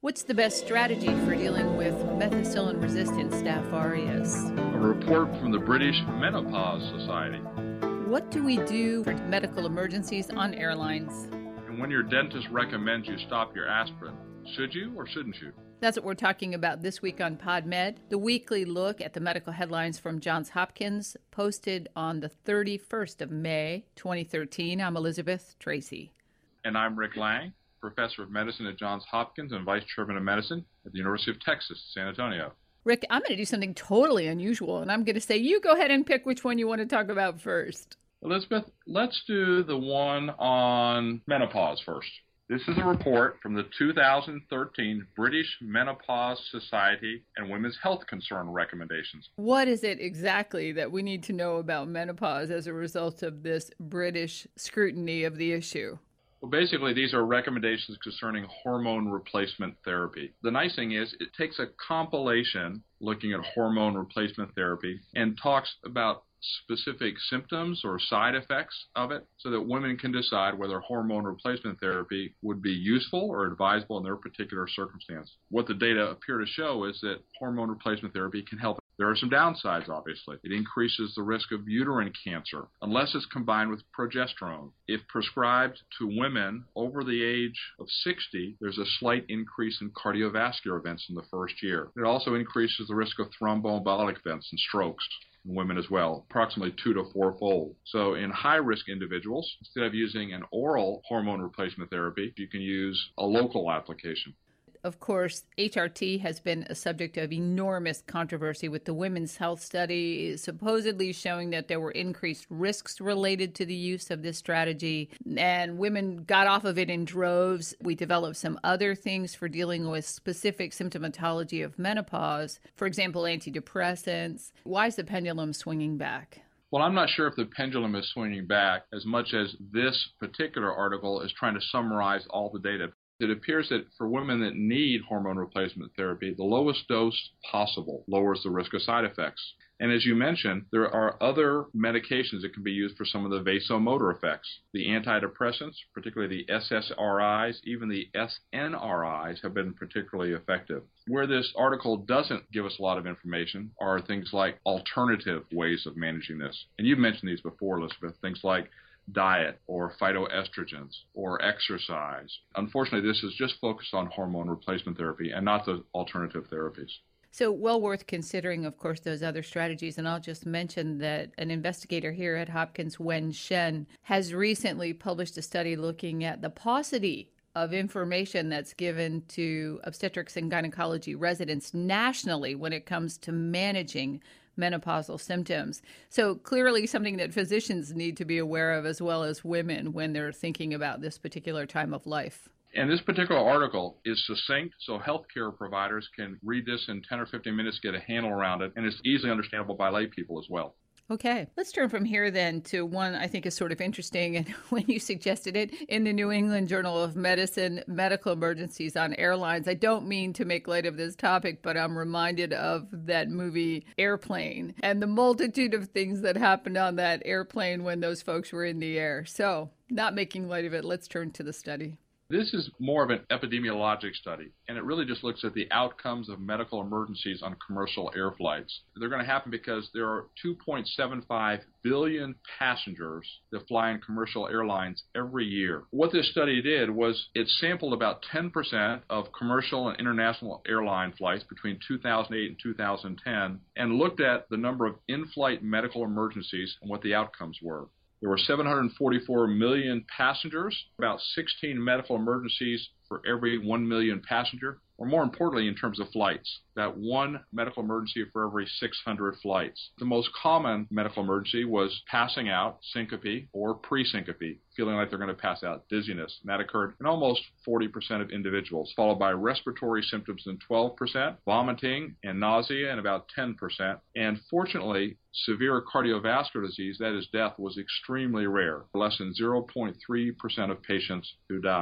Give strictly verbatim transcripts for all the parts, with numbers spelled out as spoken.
What's the best strategy for dealing with methicillin-resistant Staph aureus? A report from the British Menopause Society. What do we do for medical emergencies on airlines? And when your dentist recommends you stop your aspirin, should you or shouldn't you? That's what we're talking about this week on PodMed, the weekly look at the medical headlines from Johns Hopkins, posted on the thirty-first of May, twenty thirteen. I'm Elizabeth Tracy. And I'm Rick Lang, Professor of Medicine at Johns Hopkins and Vice Chairman of Medicine at the University of Texas, San Antonio. Rick, I'm going to do something totally unusual, and I'm going to say you go ahead and pick which one you want to talk about first. Elizabeth, let's do the one on menopause first. This is a report from the two thousand thirteen British Menopause Society and Women's Health Concern recommendations. What is it exactly that we need to know about menopause as a result of this British scrutiny of the issue? Well, basically, these are recommendations concerning hormone replacement therapy. The nice thing is it takes a compilation looking at hormone replacement therapy and talks about specific symptoms or side effects of it so that women can decide whether hormone replacement therapy would be useful or advisable in their particular circumstance. What the data appear to show is that hormone replacement therapy can help. There are some downsides, obviously. It increases the risk of uterine cancer unless it's combined with progesterone. If prescribed to women over the age of sixty, there's a slight increase in cardiovascular events in the first year. It also increases the risk of thromboembolic events and strokes in women as well, approximately two to four-fold. So in high-risk individuals, instead of using an oral hormone replacement therapy, you can use a local application. Of course, H R T has been a subject of enormous controversy, with the Women's Health Study supposedly showing that there were increased risks related to the use of this strategy, and women got off of it in droves. We developed some other things for dealing with specific symptomatology of menopause, for example, antidepressants. Why is the pendulum swinging back? Well, I'm not sure if the pendulum is swinging back as much as this particular article is trying to summarize all the data. It appears that for women that need hormone replacement therapy, the lowest dose possible lowers the risk of side effects. And as you mentioned, there are other medications that can be used for some of the vasomotor effects. The antidepressants, particularly the S S R Is, even the S N R Is, have been particularly effective. Where this article doesn't give us a lot of information are things like alternative ways of managing this. And you've mentioned these before, Elizabeth, things like diet or phytoestrogens or exercise. Unfortunately, this is just focused on hormone replacement therapy and not the alternative therapies. So well worth considering, of course, those other strategies. And I'll just mention that an investigator here at Hopkins, Wen Shen, has recently published a study looking at the paucity of information that's given to obstetrics and gynecology residents nationally when it comes to managing menopausal symptoms. So clearly something that physicians need to be aware of as well as women when they're thinking about this particular time of life. And this particular article is succinct, so healthcare providers can read this in ten or fifteen minutes, get a handle around it, and it's easily understandable by lay people as well. Okay, let's turn from here then to one I think is sort of interesting, and when you suggested it, in the New England Journal of Medicine, medical emergencies on airlines. I don't mean to make light of this topic, but I'm reminded of that movie Airplane and the multitude of things that happened on that airplane when those folks were in the air. So, not making light of it, let's turn to the study. This is more of an epidemiologic study, and it really just looks at the outcomes of medical emergencies on commercial air flights. They're going to happen because there are two point seven five billion passengers that fly in commercial airlines every year. What this study did was it sampled about ten percent of commercial and international airline flights between two thousand eight and two thousand ten and looked at the number of in-flight medical emergencies and what the outcomes were. There were seven hundred forty-four million passengers, about sixteen medical emergencies for every one million passenger, or more importantly in terms of flights, that one medical emergency for every six hundred flights. The most common medical emergency was passing out, syncope, or pre-syncope, feeling like they're going to pass out, dizziness. And that occurred in almost forty percent of individuals, followed by respiratory symptoms in twelve percent, vomiting and nausea in about ten percent. And fortunately, severe cardiovascular disease, that is death, was extremely rare, less than zero point three percent of patients who died.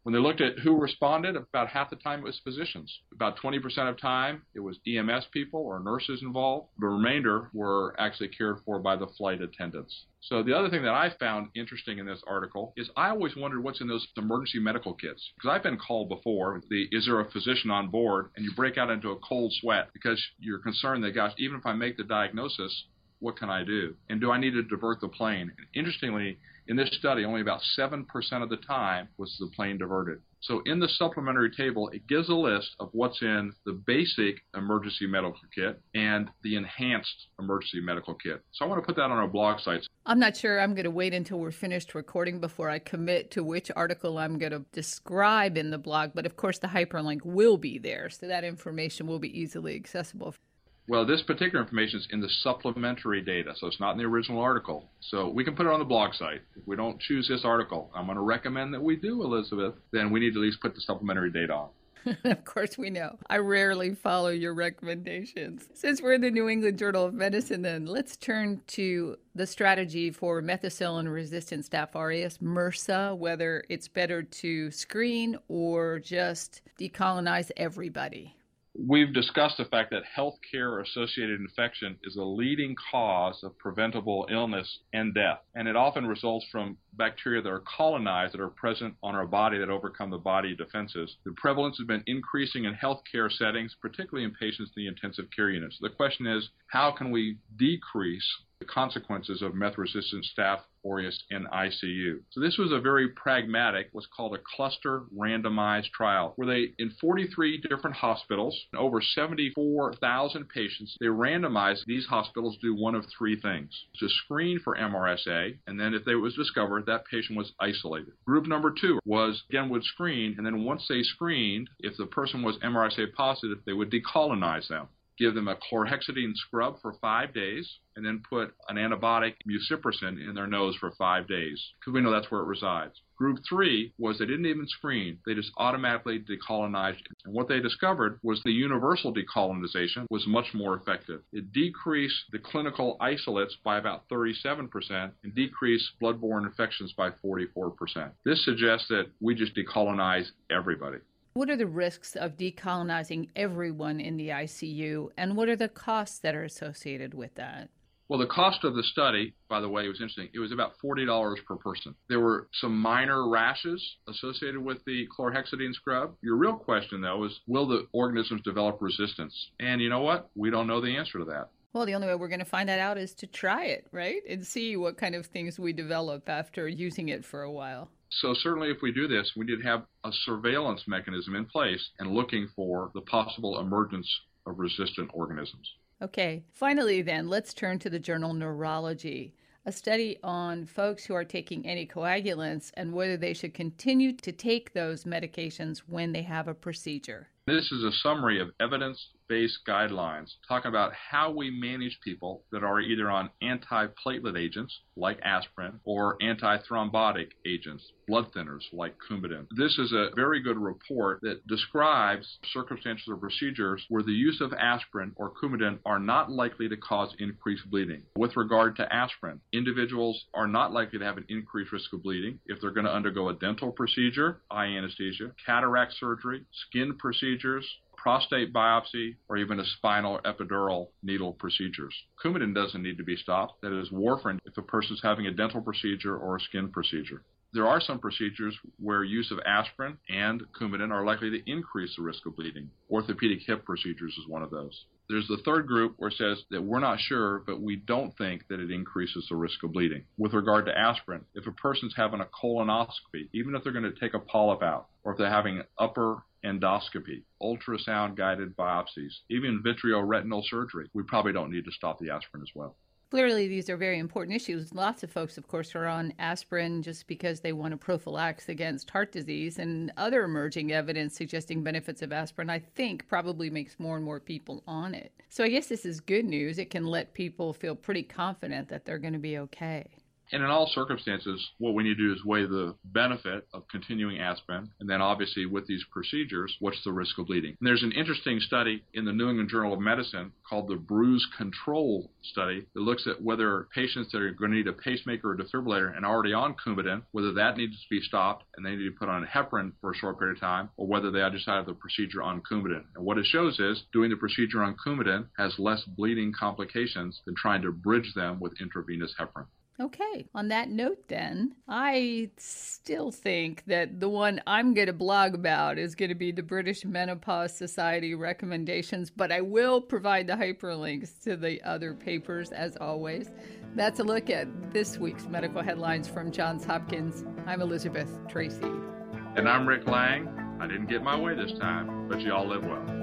When they looked at who responded, about half the time it was physicians. About twenty percent of time it was E M S people or nurses involved. The remainder were actually cared for by the flight attendants. So the other thing that I found interesting in this article is I always wondered what's in those emergency medical kits. Because I've been called before, the, is there a physician on board? And you break out into a cold sweat because you're concerned that, gosh, even if I make the diagnosis, what can I do? And do I need to divert the plane? And interestingly, in this study, only about seven percent of the time was the plane diverted. So in the supplementary table, it gives a list of what's in the basic emergency medical kit and the enhanced emergency medical kit. So I want to put that on our blog sites. I'm not sure I'm going to wait until we're finished recording before I commit to which article I'm going to describe in the blog. But of course, the hyperlink will be there, so that information will be easily accessible. Well, this particular information is in the supplementary data, so it's not in the original article. So we can put it on the blog site. If we don't choose this article, I'm going to recommend that we do, Elizabeth, then we need to at least put the supplementary data on. Of course we know. I rarely follow your recommendations. Since we're in the New England Journal of Medicine, then let's turn to the strategy for methicillin-resistant Staph aureus, MRSA, whether it's better to screen or just decolonize everybody. We've discussed the fact that healthcare-associated infection is a leading cause of preventable illness and death, and it often results from bacteria that are colonized that are present on our body that overcome the body defenses. The prevalence has been increasing in healthcare settings, particularly in patients in the intensive care units. The question is, how can we decrease the consequences of meth-resistant Staph aureus in I C U? So this was a very pragmatic, what's called a cluster randomized trial, where they, in forty-three different hospitals, over seventy-four thousand patients, they randomized these hospitals to do one of three things: to screen for M R S A, and then if it was discovered, that patient was isolated. Group number two was, again, would screen, and then once they screened, if the person was M R S A positive, they would decolonize them. Give them a chlorhexidine scrub for five days, and then put an antibiotic, muciprocin, in their nose for five days, because we know that's where it resides. Group three was they didn't even screen. They just automatically decolonized. And what they discovered was the universal decolonization was much more effective. It decreased the clinical isolates by about thirty-seven percent and decreased bloodborne infections by forty-four percent. This suggests that we just decolonize everybody. What are the risks of decolonizing everyone in the I C U, and what are the costs that are associated with that? Well, the cost of the study, by the way, was interesting. It was about forty dollars per person. There were some minor rashes associated with the chlorhexidine scrub. Your real question, though, is will the organisms develop resistance? And you know what? We don't know the answer to that. Well, the only way we're going to find that out is to try it, right? And see what kind of things we develop after using it for a while. So certainly if we do this, we need to have a surveillance mechanism in place and looking for the possible emergence of resistant organisms. Okay, finally then, let's turn to the journal Neurology, a study on folks who are taking anticoagulants and whether they should continue to take those medications when they have a procedure. This is a summary of evidence-based guidelines talking about how we manage people that are either on antiplatelet agents like aspirin or antithrombotic agents, blood thinners like Coumadin. This is a very good report that describes circumstances or procedures where the use of aspirin or Coumadin are not likely to cause increased bleeding. With regard to aspirin, individuals are not likely to have an increased risk of bleeding if they're going to undergo a dental procedure, eye anesthesia, cataract surgery, skin procedure, prostate biopsy, or even a spinal epidural needle procedures. Coumadin doesn't need to be stopped. That is warfarin if a person's having a dental procedure or a skin procedure. There are some procedures where use of aspirin and Coumadin are likely to increase the risk of bleeding. Orthopedic hip procedures is one of those. There's the third group where it says that we're not sure, but we don't think that it increases the risk of bleeding. With regard to aspirin, if a person's having a colonoscopy, even if they're going to take a polyp out, or if they're having upper endoscopy, ultrasound-guided biopsies, even vitreoretinal surgery, we probably don't need to stop the aspirin as well. Clearly, these are very important issues. Lots of folks, of course, are on aspirin just because they want to prophylax against heart disease, and other emerging evidence suggesting benefits of aspirin, I think, probably makes more and more people on it. So I guess this is good news. It can let people feel pretty confident that they're going to be okay. And in all circumstances, what we need to do is weigh the benefit of continuing aspirin, and then obviously with these procedures, what's the risk of bleeding. And there's an interesting study in the New England Journal of Medicine called the Bruise Control Study that looks at whether patients that are going to need a pacemaker or defibrillator and already on Coumadin, whether that needs to be stopped and they need to be put on heparin for a short period of time, or whether they just have the procedure on Coumadin. And what it shows is doing the procedure on Coumadin has less bleeding complications than trying to bridge them with intravenous heparin. Okay. On that note, then, I still think that the one I'm going to blog about is going to be the British Menopause Society recommendations, but I will provide the hyperlinks to the other papers as always. That's a look at this week's medical headlines from Johns Hopkins. I'm Elizabeth Tracy. And I'm Rick Lang. I didn't get my way this time, but you all live well.